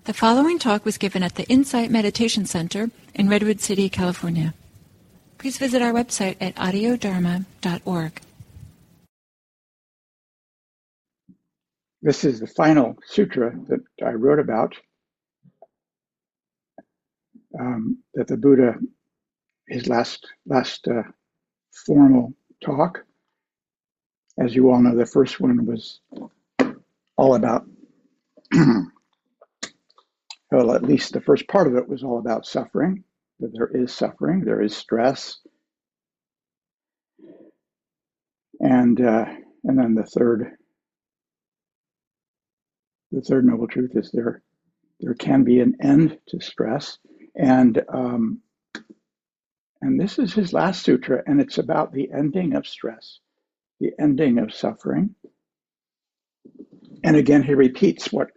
The following talk was given at the Insight Meditation Center in Redwood City, California. Please visit our website at audiodharma.org. This is the final sutra that I wrote about, that the Buddha, his last formal talk. As you all know, the first one was all about, well, at least the first part of it was all about suffering, that there is suffering, there is stress. And then the third noble truth is there can be an end to stress. And this is his last sutra, and it's about the ending of stress, the ending of suffering. And again, he repeats what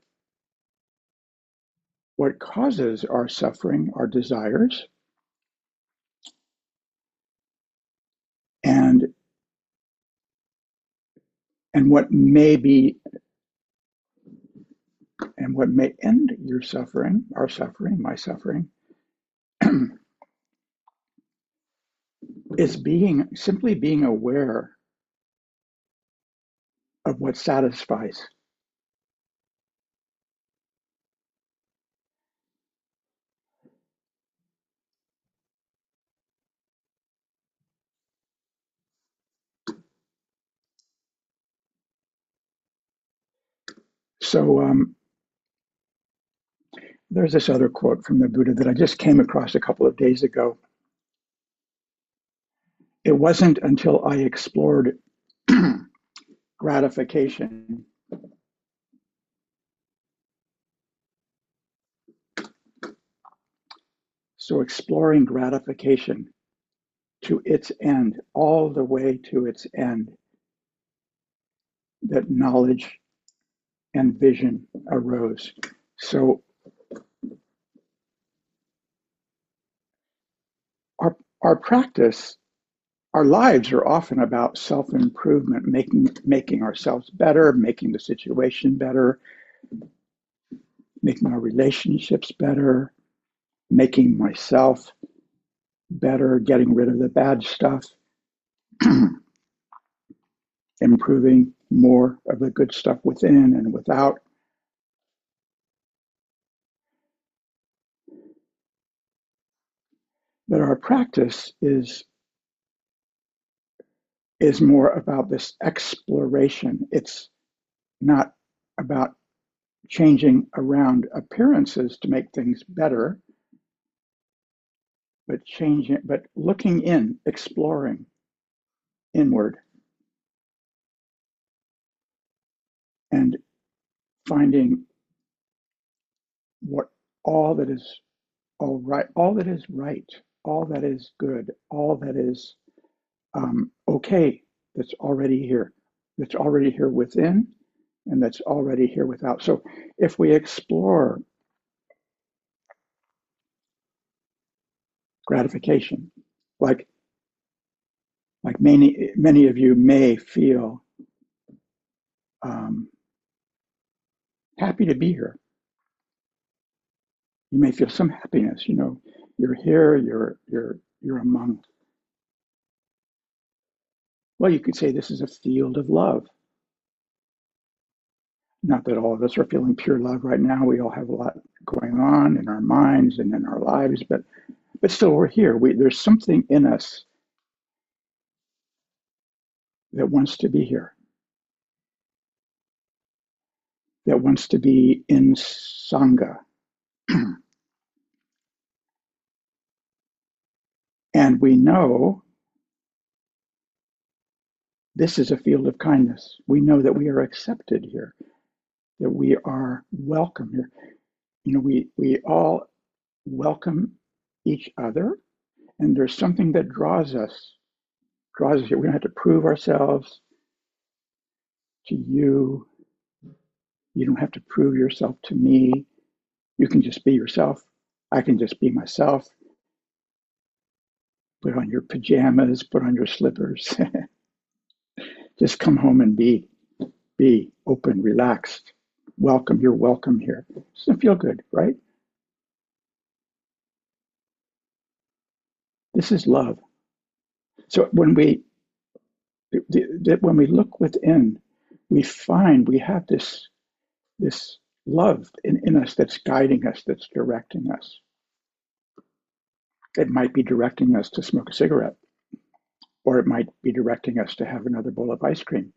causes our suffering, our desires, and what may be, and what may end your suffering, our suffering, my suffering, is simply being aware of what satisfies. So there's this other quote from the Buddha that I just came across a couple of days ago. It wasn't until I explored gratification So exploring gratification to its end, all the way to its end, that knowledge and vision arose. So our practice, our lives are often about self-improvement, making ourselves better, making the situation better, making our relationships better, making myself better, getting rid of the bad stuff, improving more of the good stuff within and without. But our practice is more about this exploration. It's not about changing around appearances to make things better, but looking in, exploring inward, and finding what all that is all right, all that is right, all that is good, all that is okay, that's already here within, and that's already here without. So if we explore gratification, like many of you may feel happy to be here. You may feel some happiness. You're here. You're among. Well, you could say this is a field of love. Not that all of us are feeling pure love right now. We all have a lot going on in our minds and in our lives, but still, we're here. There's something in us that wants to be here, that wants to be in Sangha. And we know this is a field of kindness. We know that we are accepted here, that we are welcome here. We all welcome each other, and there's something that draws us here. We don't have to prove ourselves to you. You don't have to prove yourself to me. You can just be yourself. I can just be myself. Put on your pajamas, put on your slippers. Just come home and be open, relaxed, welcome, you're welcome here. Doesn't feel good, right? This is love. So when we look within, we find we have this love in us that's guiding us, that's directing us. It might be directing us to smoke a cigarette, or it might be directing us to have another bowl of ice cream.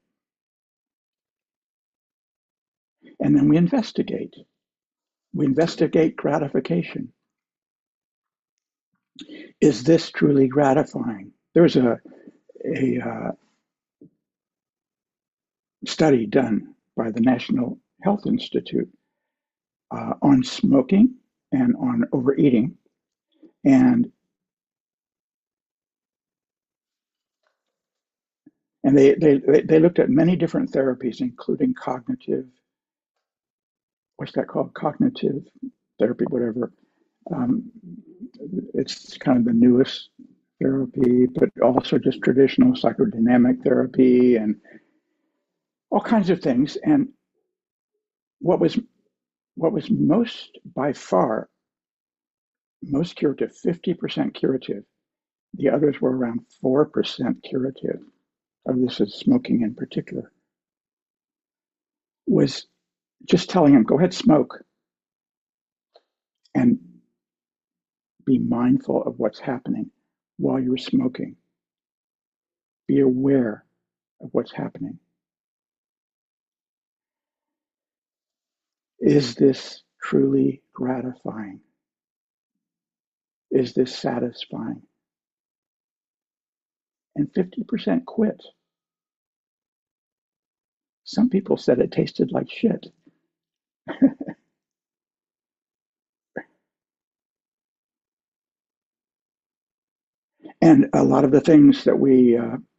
And then we investigate. We investigate gratification. Is this truly gratifying? There's a study done by the National Health Institute on smoking and on overeating. And they looked at many different therapies, including cognitive, what's that called? Cognitive therapy, whatever. Um, it's kind of the newest therapy, but also just traditional psychodynamic therapy and all kinds of things. And what was most, by far, most curative, 50% curative. The others were around 4% curative. This is smoking in particular. Was just telling him, go ahead, smoke, and be mindful of what's happening while you're smoking. Be aware of what's happening. Is this truly gratifying? Is this satisfying? And 50% quit. Some people said it tasted like shit. And a lot of the things that we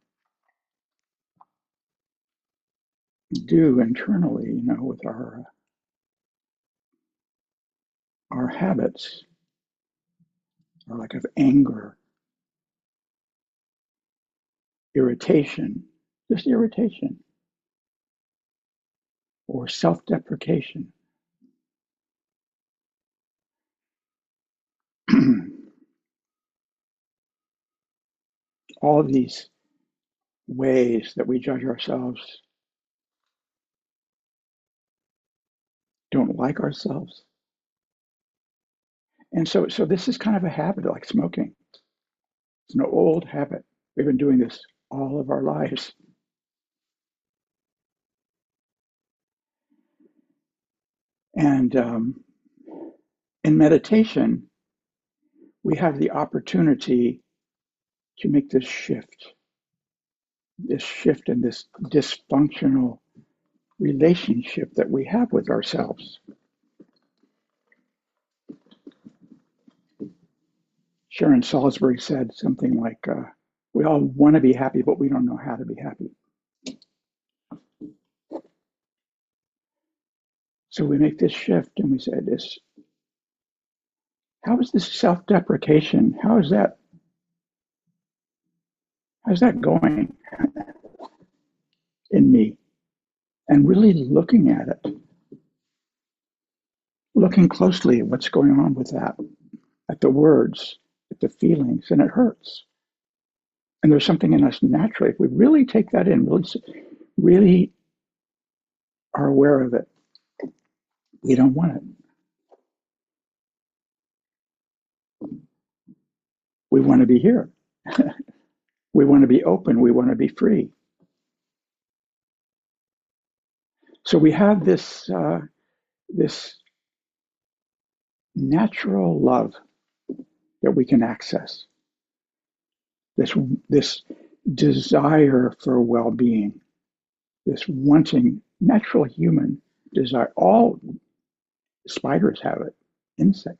do internally, with our habits, are like of anger, irritation, just irritation, or self-deprecation. All of these ways that we judge ourselves, don't like ourselves. And so this is kind of a habit, like smoking. It's an old habit. We've been doing this all of our lives. And in meditation, we have the opportunity to make this shift in this dysfunctional relationship that we have with ourselves. Sharon Salisbury said something like, we all want to be happy, but we don't know how to be happy. So we make this shift and we say this, how is this self-deprecation? How's that going in me? And really looking at it, looking closely at what's going on with that, at the words, at the feelings, and it hurts. And there's something in us naturally, if we really take that in, really are aware of it, we don't want it. We want to be here. We want to be open. We want to be free. So we have this natural love that we can access. This desire for well-being, this wanting, natural human desire. All spiders have it. Insect,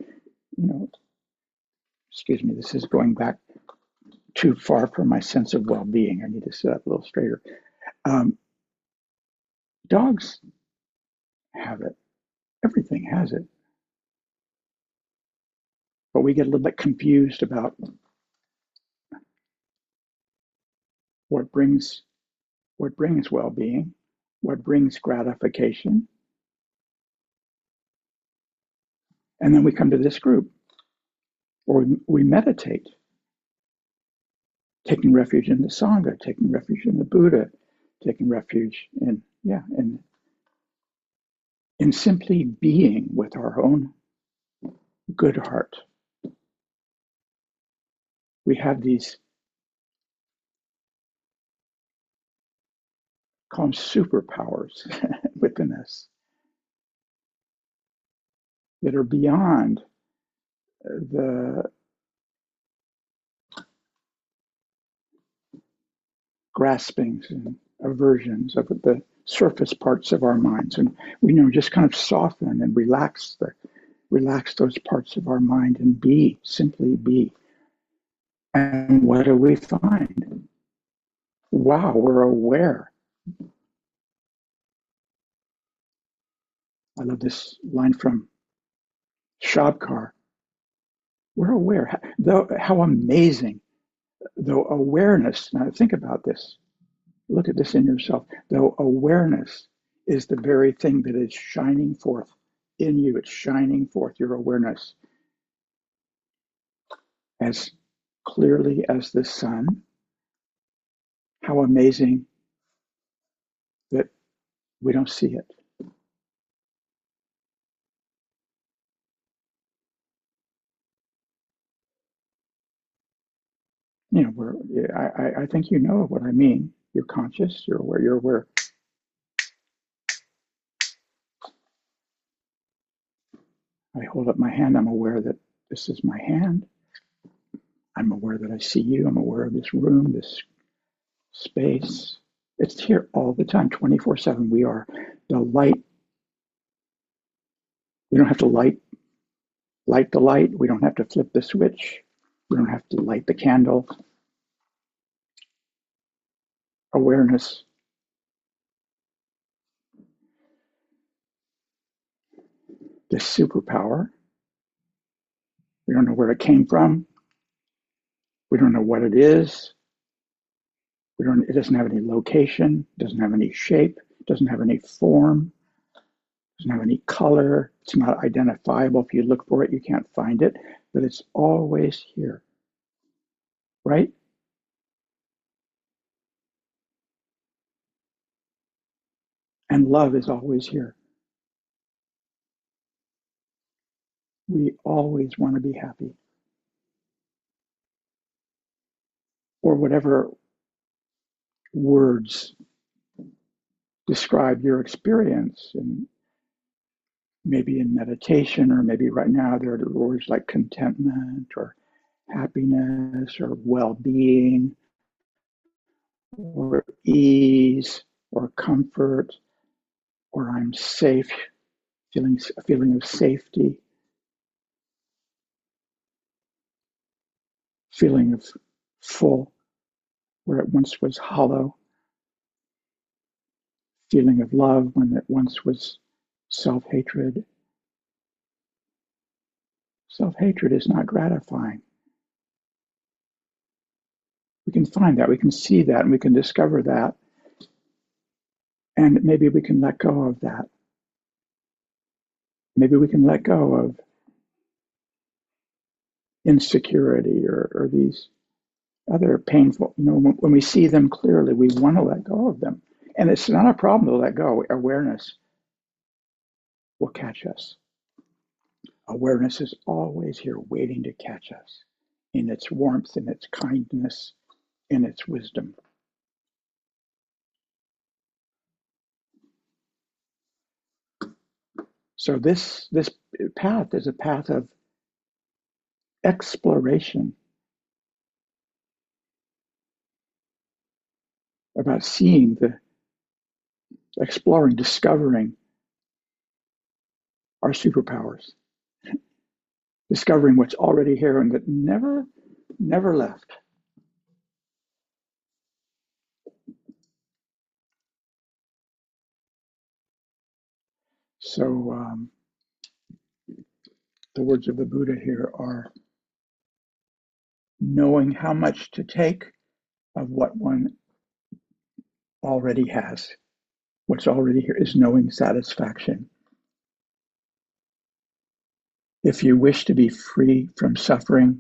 excuse me, this is going back too far from my sense of well-being. I need to sit up a little straighter. Dogs have it. Everything has it. But we get a little bit confused about what brings well-being, what brings gratification, And then we come to this group, or we meditate, taking refuge in the Sangha, taking refuge in the Buddha, taking refuge in simply being with our own good heart. We have these, call them superpowers within us that are beyond the graspings and aversions of the surface parts of our minds. And we just kind of soften and relax those parts of our mind and simply be. And what do we find? Wow, we're aware. I love this line from Shabkar. We're aware. How amazing. Though awareness, now think about this. Look at this in yourself. Though awareness is the very thing that is shining forth in you, it's shining forth your awareness as clearly as the sun. How amazing that we don't see it. I think you know what I mean. You're conscious, you're aware. I hold up my hand, I'm aware that this is my hand. I'm aware that I see you, I'm aware of this room, this space. It's here all the time, 24/7. We are the light. We don't have to light the light. We don't have to flip the switch. We don't have to light the candle. Awareness. This superpower. We don't know where it came from. We don't know what it is. It doesn't have any location, doesn't have any shape, doesn't have any form, doesn't have any color. It's not identifiable. If you look for it, you can't find it, but it's always here, right? And love is always here. We always want to be happy. Or whatever words describe your experience, and maybe in meditation, or maybe right now there are words like contentment or happiness or well-being or ease or comfort, or I'm safe, a feeling of safety, feeling of full where it once was hollow, feeling of love when it once was self-hatred. Self-hatred is not gratifying. We can find that, we can see that, and we can discover that. And maybe we can let go of that. Maybe we can let go of insecurity or these other painful, when we see them clearly, we want to let go of them. And it's not a problem to let go. Awareness will catch us. Awareness is always here waiting to catch us in its warmth, in its kindness, in its wisdom. So this path is a path of exploration, about exploring, discovering our superpowers, discovering what's already here and that never left. So the words of the Buddha here are knowing how much to take of what one already has. What's already here is knowing satisfaction. If you wish to be free from suffering,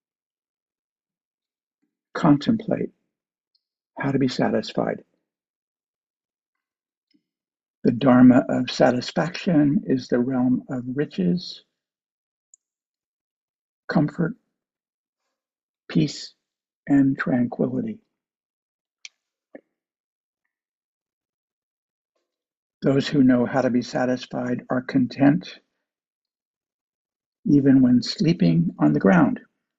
contemplate how to be satisfied. The Dharma of satisfaction is the realm of riches, comfort, peace, and tranquility. Those who know how to be satisfied are content even when sleeping on the ground.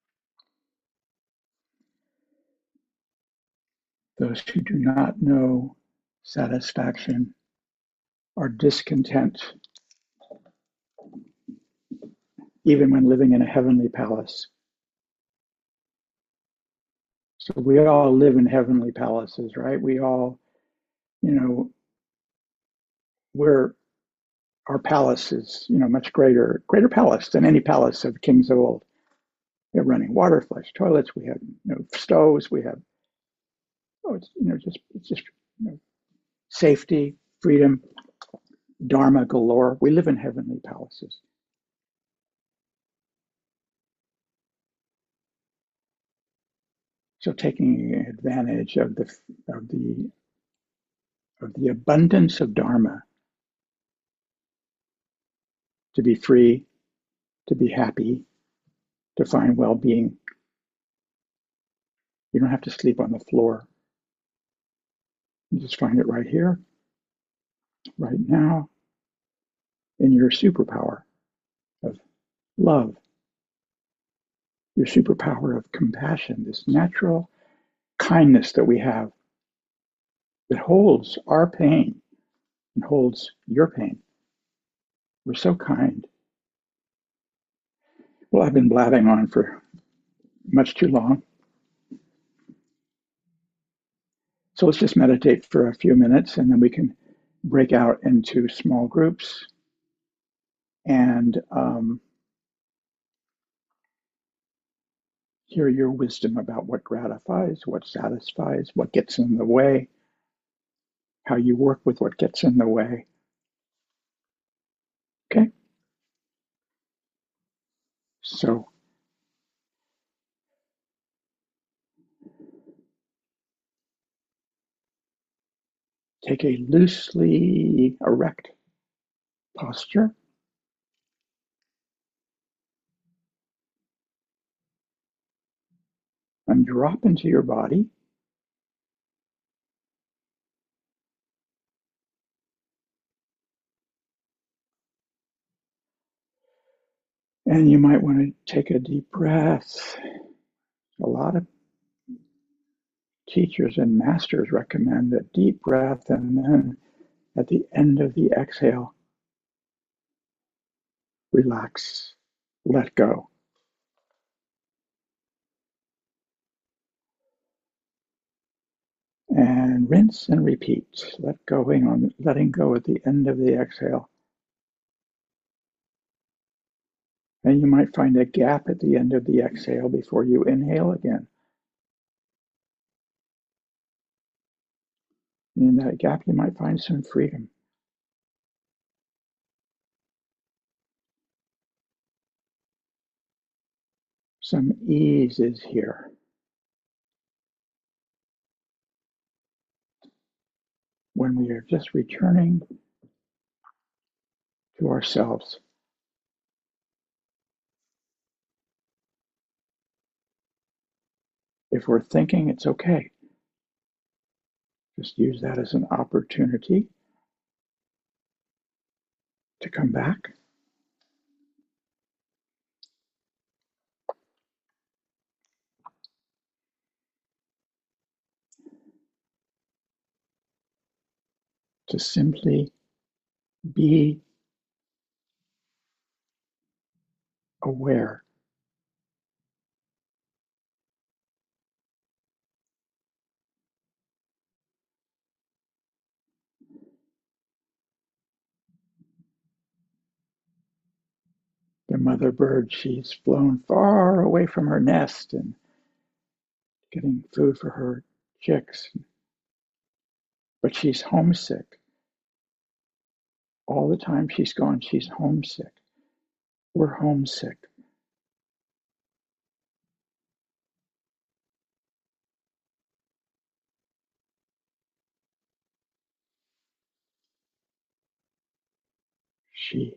Those who do not know satisfaction are discontent even when living in a heavenly palace. So we all live in heavenly palaces, right? We all, we're our palace is, much greater palace than any palace of kings of old. We have running water, flush toilets. We have, stoves. We have, it's just, safety, freedom, dharma galore. We live in heavenly palaces. So taking advantage of the abundance of dharma to be free, to be happy, to find well-being. You don't have to sleep on the floor. You just find it right here, right now, in your superpower of love, your superpower of compassion, this natural kindness that we have that holds our pain and holds your pain. We're so kind. Well, I've been blabbing on for much too long. So let's just meditate for a few minutes and then we can break out into small groups and hear your wisdom about what gratifies, what satisfies, what gets in the way, how you work with what gets in the way. Okay? So take a loosely erect posture. And drop into your body. And you might want to take a deep breath. A lot of teachers and masters recommend a deep breath, and then at the end of the exhale, relax, let go. And rinse and repeat. Letting go at the end of the exhale. And you might find a gap at the end of the exhale before you inhale again. And in that gap, you might find some freedom. Some ease is here. When we are just returning to ourselves. If we're thinking, it's okay. Just use that as an opportunity to come back. To simply be aware. The mother bird, she's flown far away from her nest and getting food for her chicks. But she's homesick. All the time she's gone, she's homesick. We're homesick. She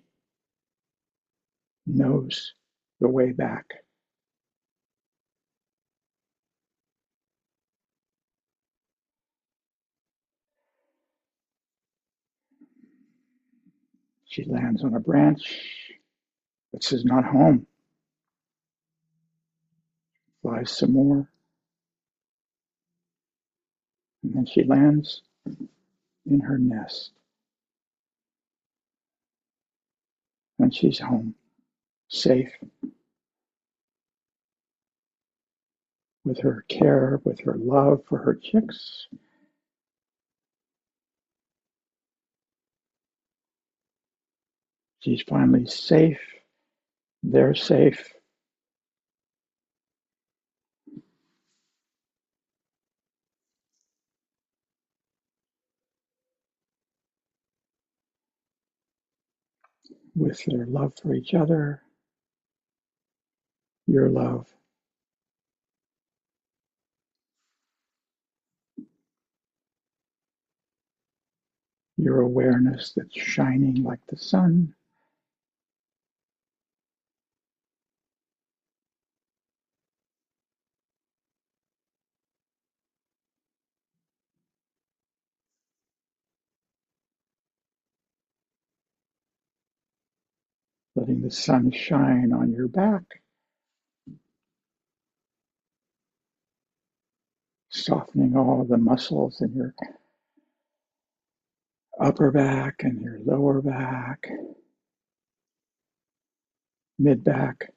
knows the way back. She lands on a branch, but says not home. Flies some more, and then she lands in her nest. And she's home, safe, with her care, with her love for her chicks. She's finally safe. They're safe. With their love for each other, your love, your awareness that's shining like the sun. Letting the sun shine on your back, softening all the muscles in your upper back and your lower back, mid back.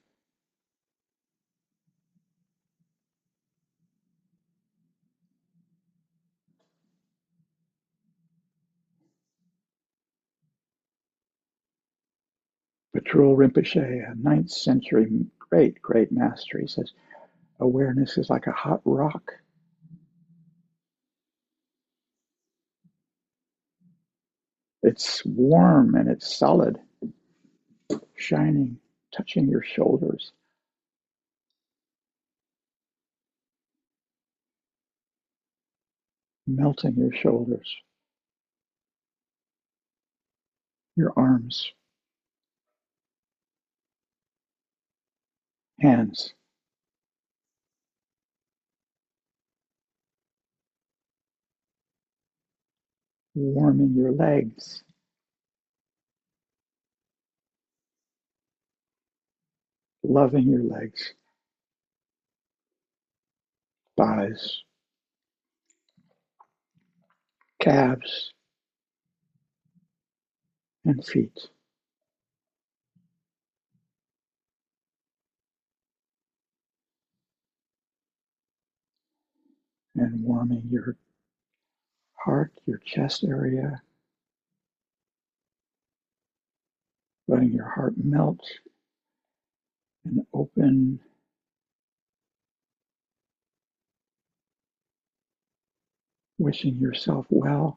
Patrul Rinpoche, a 9th century great master, he says, awareness is like a hot rock. It's warm and it's solid, shining, touching your shoulders. Melting your shoulders, your arms, hands, warming your legs, loving your legs, thighs, calves, and feet. And warming your heart, your chest area, letting your heart melt and open, wishing yourself well.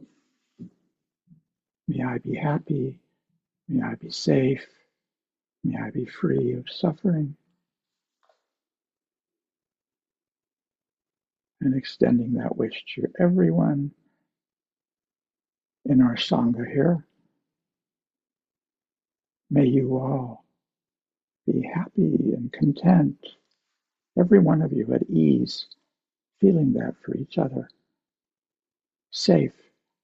May I be happy. May I be safe. May I be free of suffering. And extending that wish to everyone in our Sangha here. May you all be happy and content, every one of you at ease, feeling that for each other, safe,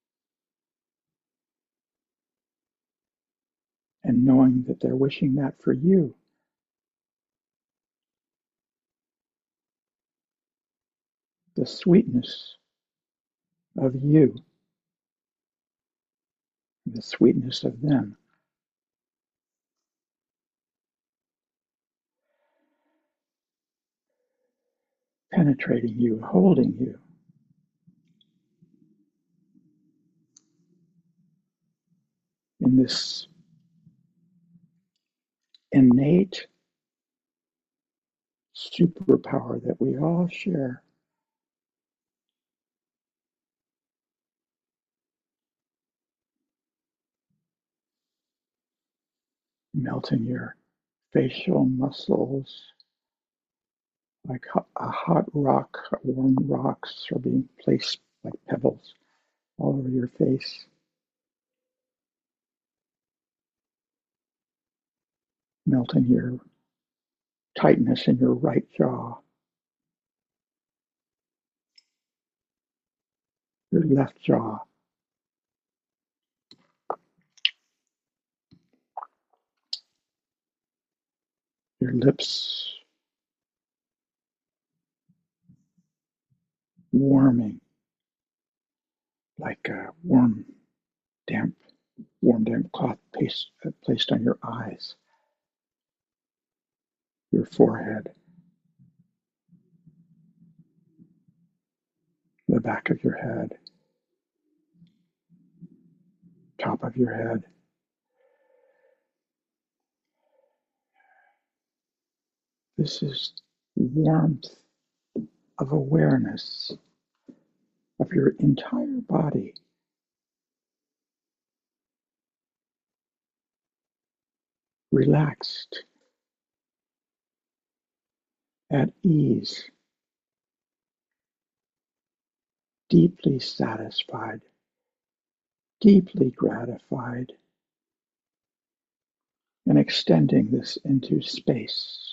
and knowing that they're wishing that for you. The sweetness of you, the sweetness of them. Penetrating you, holding you. In this innate superpower that we all share. Melting your facial muscles, like a hot rock, warm rocks are being placed like pebbles all over your face. Melting your tightness in your right jaw, your left jaw, your lips warming like a damp, damp cloth placed on your eyes, your forehead, the back of your head, top of your head. This is warmth of awareness of your entire body, relaxed, at ease, deeply satisfied, deeply gratified, and extending this into space,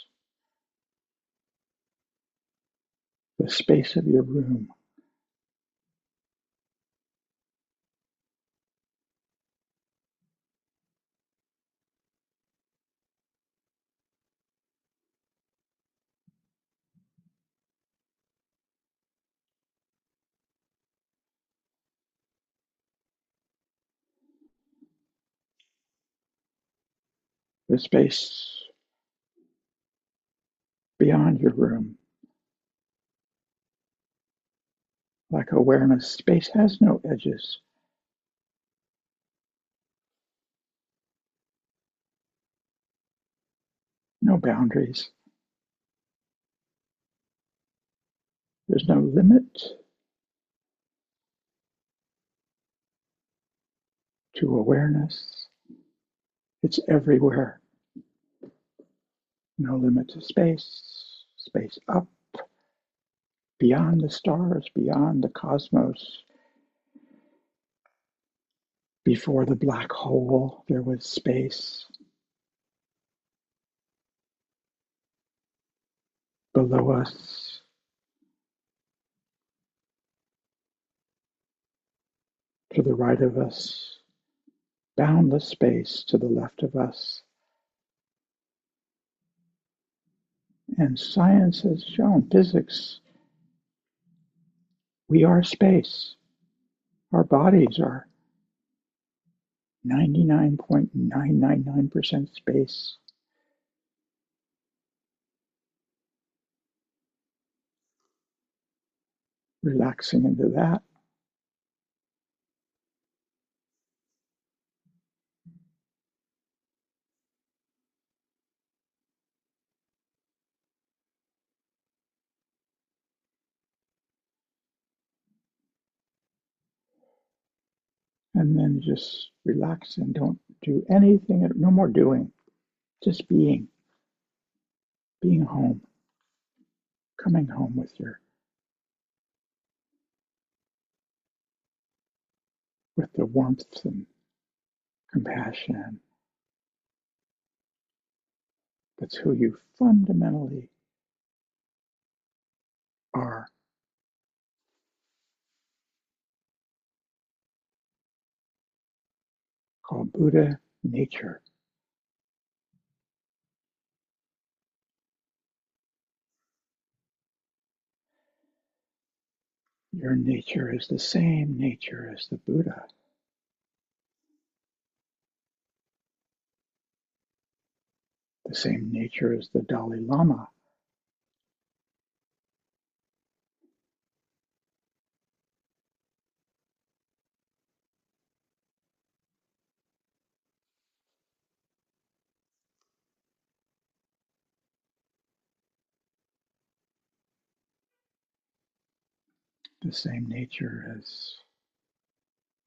the space of your room. The space beyond your room. Like awareness, space has no edges, no boundaries. There's no limit to awareness. It's everywhere. No limit to space, space up, beyond the stars, beyond the cosmos. Before the black hole, there was space. Below us, to the right of us, boundless space to the left of us. And science has shown, physics, we are space. Our bodies are 99.999% space. Relaxing into that. And then just relax and don't do anything, no more doing, just being home, coming home with the warmth and compassion. That's who you fundamentally are. Called Buddha nature. Your nature is the same nature as the Buddha. The same nature as the Dalai Lama. The same nature as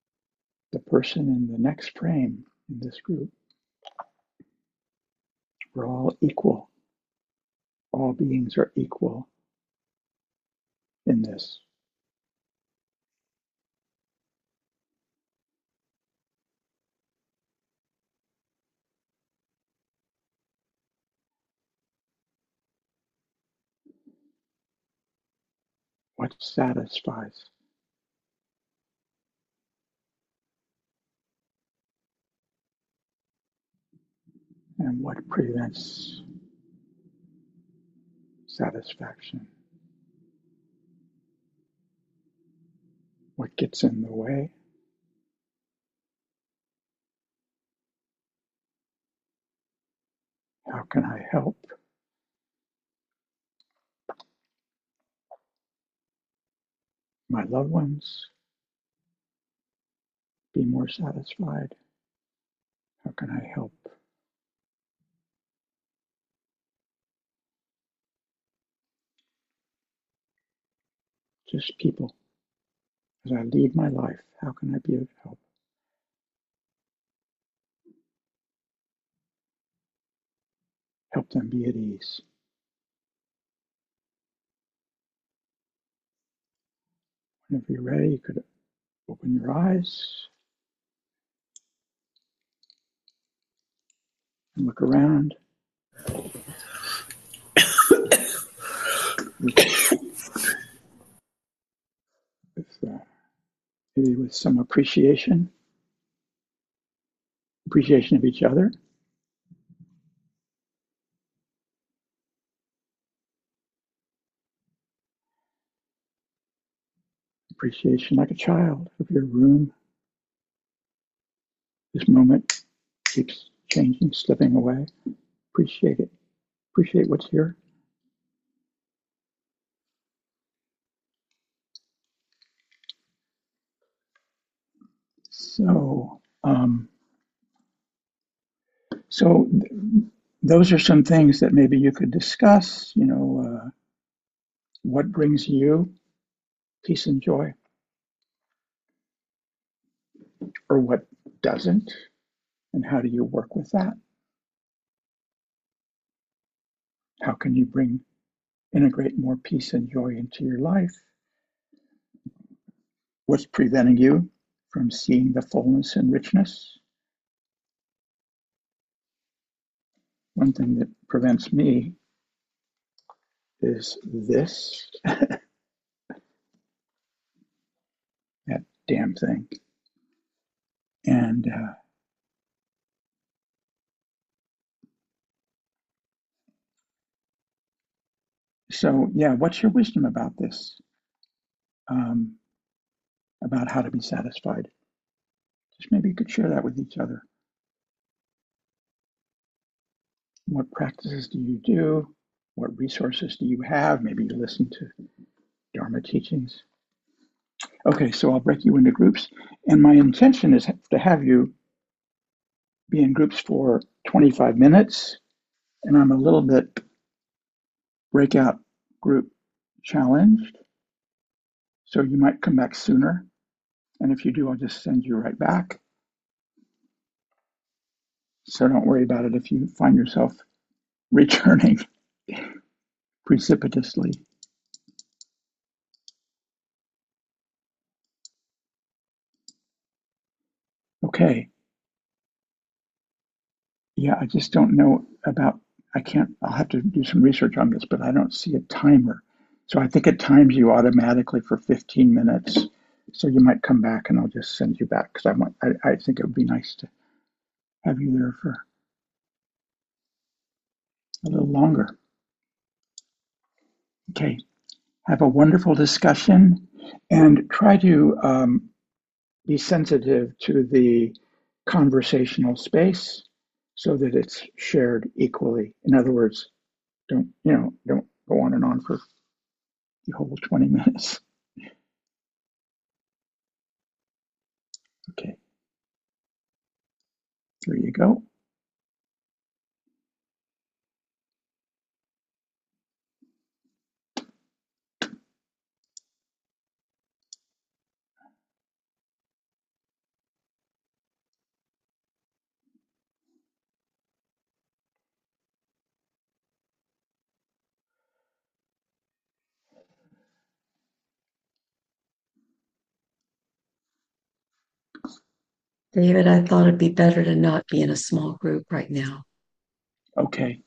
the person in the next frame in this group. We're all equal. All beings are equal in this. What satisfies? And what prevents satisfaction? What gets in the way? How can I help my loved ones be more satisfied? How can I help just people as I lead my life? How can I be of help? Help them be at ease. Whenever you're ready, you could open your eyes and look around. Maybe with some appreciation of each other. Appreciation like a child of your room. This moment keeps changing, slipping away. Appreciate it. Appreciate what's here. So, so those are some things that maybe you could discuss. What brings you peace and joy, or what doesn't, and how do you work with that? How can you integrate more peace and joy into your life? What's preventing you from seeing the fullness and richness? One thing that prevents me is this, that damn thing. And so, yeah, what's your wisdom about this? About how to be satisfied? Just maybe you could share that with each other. What practices do you do? What resources do you have? Maybe you listen to Dharma teachings. Okay, so I'll break you into groups. And my intention is to have you be in groups for 25 minutes. And I'm a little bit breakout group challenged. So you might come back sooner. And if you do, I'll just send you right back. So don't worry about it if you find yourself returning precipitously. Okay. Yeah, I just don't know about, I'll have to do some research on this, but I don't see a timer. So I think it times you automatically for 15 minutes. So you might come back and I'll just send you back because I think it would be nice to have you there for a little longer. Okay. Have a wonderful discussion and try to be sensitive to the conversational space so that it's shared equally. In other words, don't go on and on for the whole 20 minutes. Okay, there you go. David, I thought it'd be better to not be in a small group right now. Okay.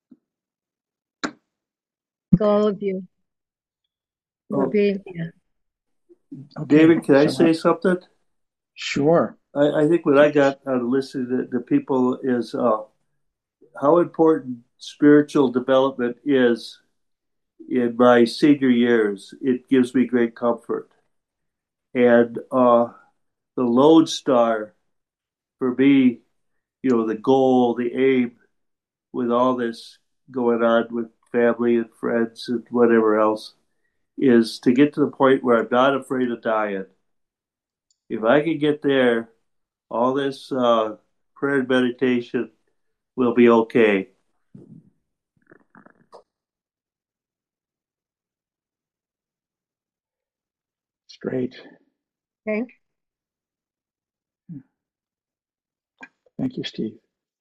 All of you. Oh, Being here. Okay. David, can I So, say something? sure. I think what I got out of listening to the people is how important spiritual development is in my senior years. It gives me great comfort. And the lodestar for me, the goal, the aim with all this going on with family and friends and whatever else is to get to the point where I'm not afraid of dying. If I can get there, all this prayer and meditation will be okay. Straight. Okay. Thank you, Steve.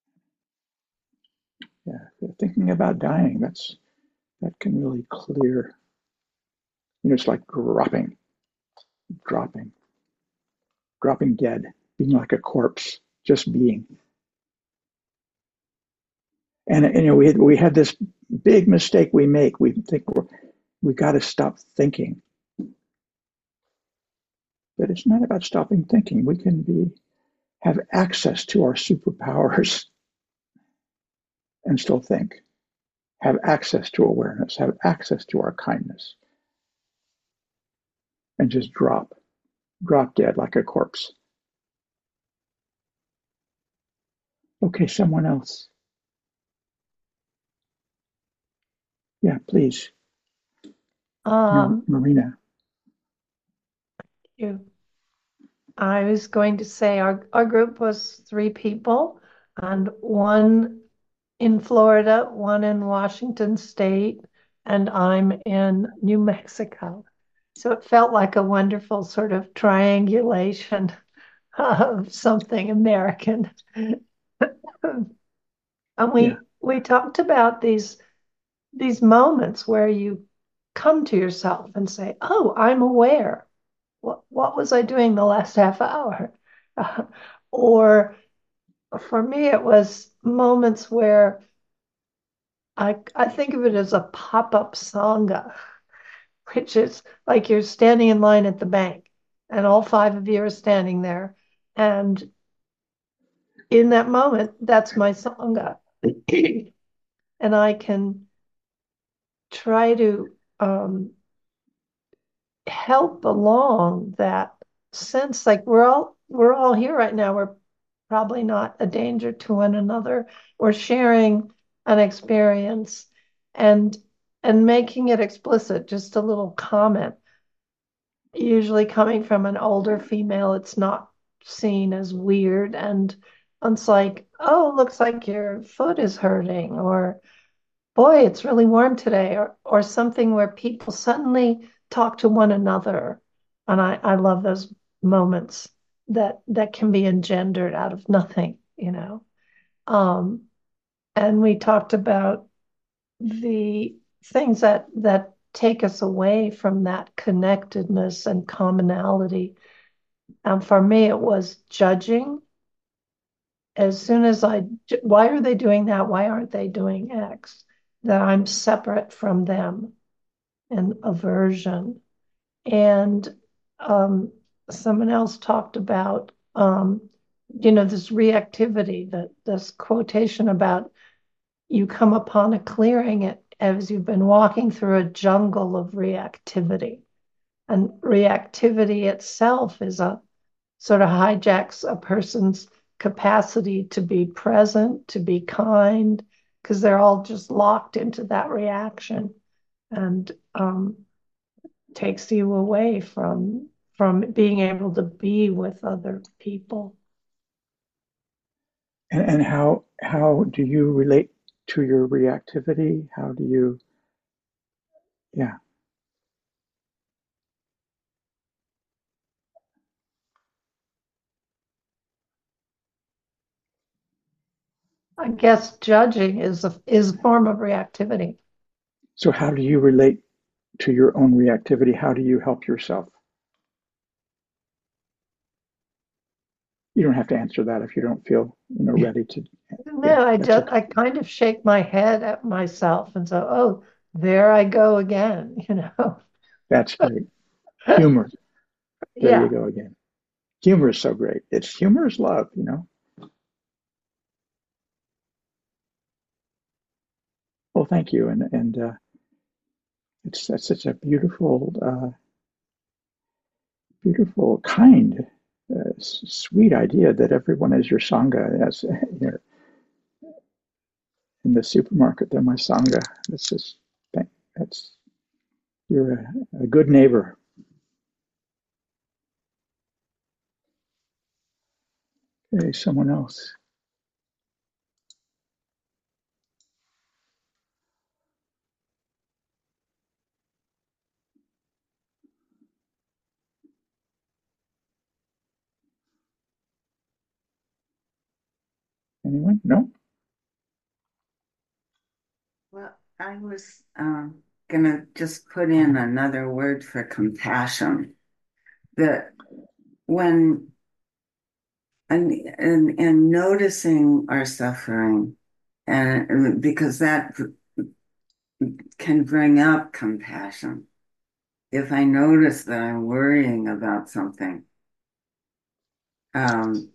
Yeah, thinking about dying, that can really clear. It's like dropping, dropping dead, being like a corpse, just being. And we had this big mistake we make. We think we got to stop thinking, but it's not about stopping thinking. We can have access to our superpowers and still think. Have access to awareness. Have access to our kindness, and just drop dead like a corpse. Okay, someone else. Yeah, please, Marina. You. I was going to say our group was 3 people, and one in Florida, one in Washington State, and I'm in New Mexico. So it felt like a wonderful sort of triangulation of something American. And we talked about these moments where you come to yourself and say, "Oh, I'm aware. What was I doing the last half hour?" Or for me, it was moments where I think of it as a pop-up sangha, which is like you're standing in line at the bank, and all 5 of you are standing there, and in that moment, that's my sangha, and I can try to help along that sense. Like we're all here right now. We're probably not a danger to one another. We're sharing an experience and making it explicit. Just a little comment. Usually coming from an older female, it's not seen as weird, and it's like, oh, looks like your foot is hurting, or boy, it's really warm today, or something where people suddenly talk to one another. And I love those moments that can be engendered out of nothing. Um, and we talked about the things that take us away from that connectedness and commonality. And for me, it was judging. As soon as why are they doing that? Why aren't they doing X? That I'm separate from them, and aversion. And someone else talked about, this reactivity, that this quotation about you come upon a clearing as you've been walking through a jungle of reactivity. And reactivity itself is a sort of hijacks a person's capacity to be present, to be kind, because they're all just locked into that reaction, and takes you away from being able to be with other people. And how do you relate to your reactivity? How do you? Yeah. I guess judging is a form of reactivity. So how do you relate to your own reactivity? How do you help yourself? You don't have to answer that if you don't feel, ready to. No, Yeah, I that's just okay. I kind of shake my head at myself and so, oh, there I go again, you know. That's great. Humor. There you Yeah. go again. Humor is so great. Humor is love, Well, thank you, and that's such a beautiful, kind, sweet idea that everyone is your sangha. As in the supermarket, they're my sangha. That's just that's you're a good neighbor. Okay, someone else. Anyone? No? Well, I was gonna just put in another word for compassion. That when and noticing our suffering, and because that can bring up compassion. If I notice that I'm worrying about something, um,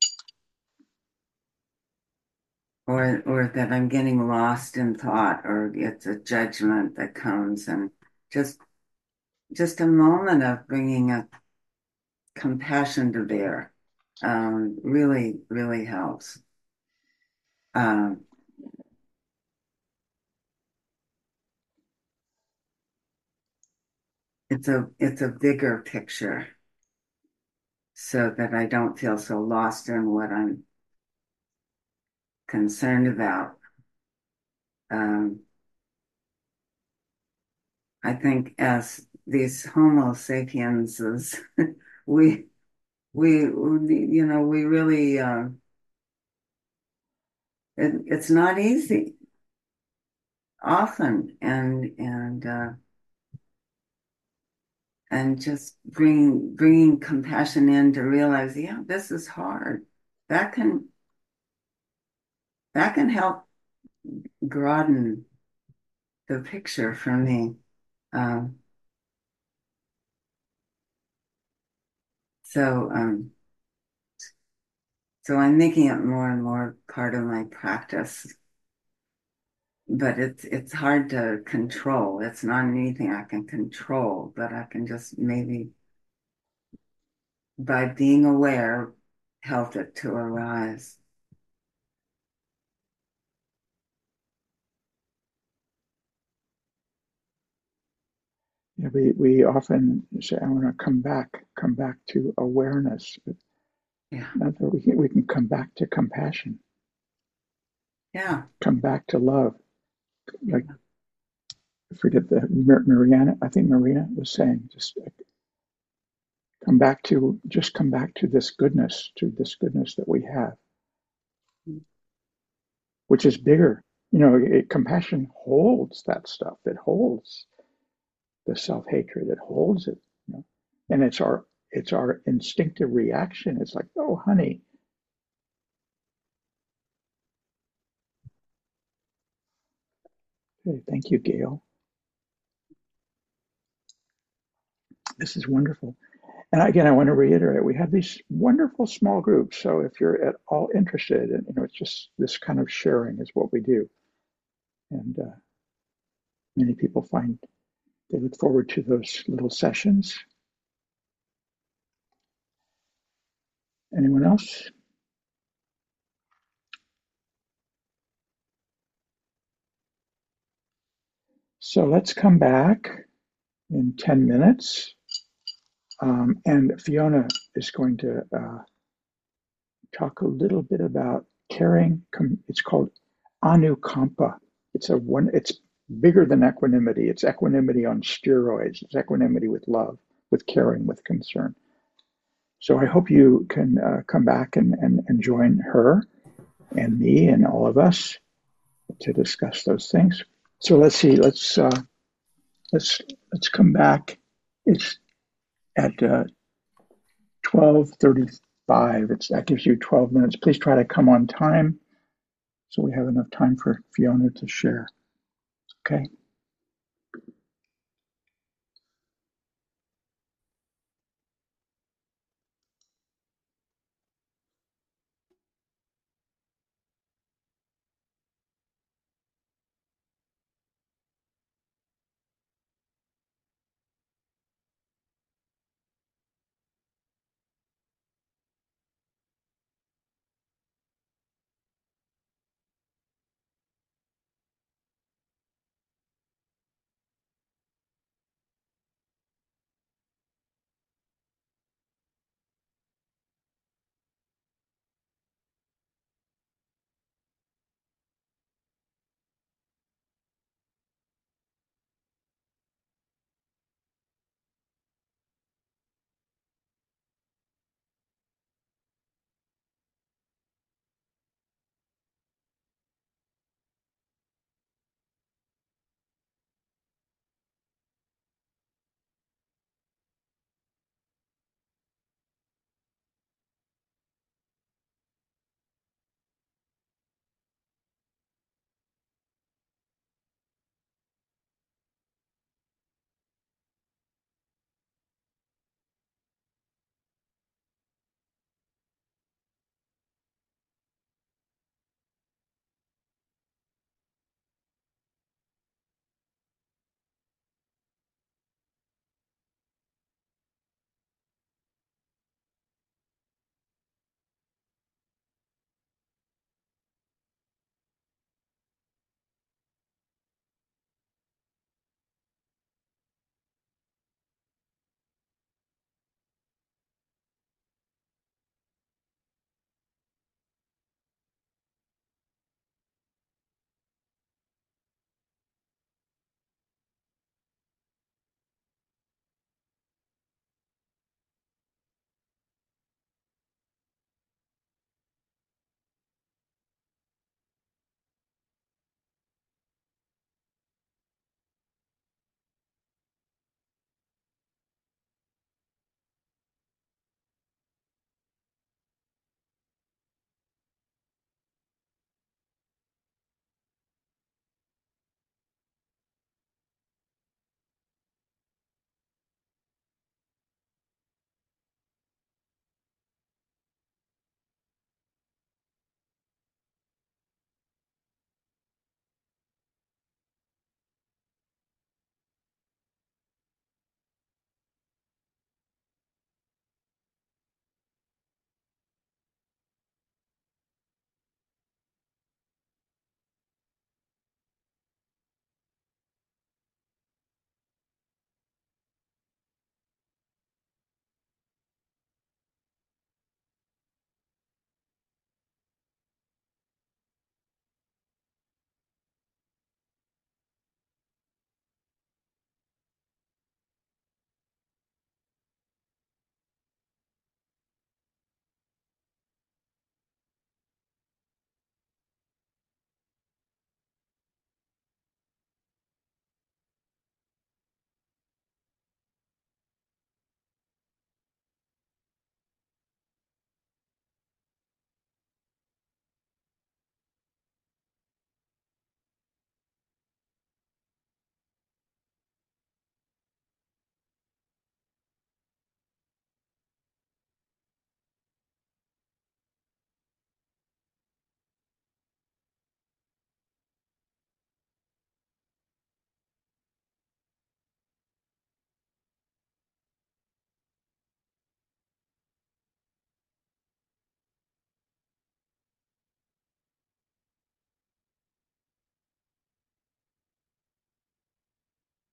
or that I'm getting lost in thought, or it's a judgment that comes, and just just a moment of bringing a compassion to bear, really, really helps. Um, it's a bigger picture, so that I don't feel so lost in what I'm concerned about. Um, I think as these Homo sapiens, we we really it's not easy often, and just bringing compassion in to realize, yeah, this is hard. That can that can help broaden the picture for me. Um, so so I'm making it more and more part of my practice, but it's hard to control. It's not anything I can control, but I can just maybe by being aware help it to arise. Yeah, we often say, I want to come back to awareness, but Yeah, not that we can come back to compassion, yeah, come back to love. yeah, Like, I forget the Mariana, I think Marina was saying, just come back to this goodness, that we have, which is bigger. Compassion holds that stuff. It holds the self-hatred. It holds it, and it's our instinctive reaction. It's like, oh, honey. Okay, thank you, Gail. This is wonderful. And again, I want to reiterate, we have these wonderful small groups. So if you're at all interested, and it's just this kind of sharing is what we do. And many people they look forward to those little sessions. Anyone else? So let's come back in 10 minutes. And Fiona is going to talk a little bit about caring. It's called Anukampa. It's bigger than equanimity. It's equanimity on steroids. It's equanimity with love, with caring, with concern. So I hope you can come back and join her and me and all of us to discuss those things. So let's see. Let's come back. It's at 12:30 5. That gives you 12 minutes. Please try to come on time so we have enough time for Fiona to share. Okay.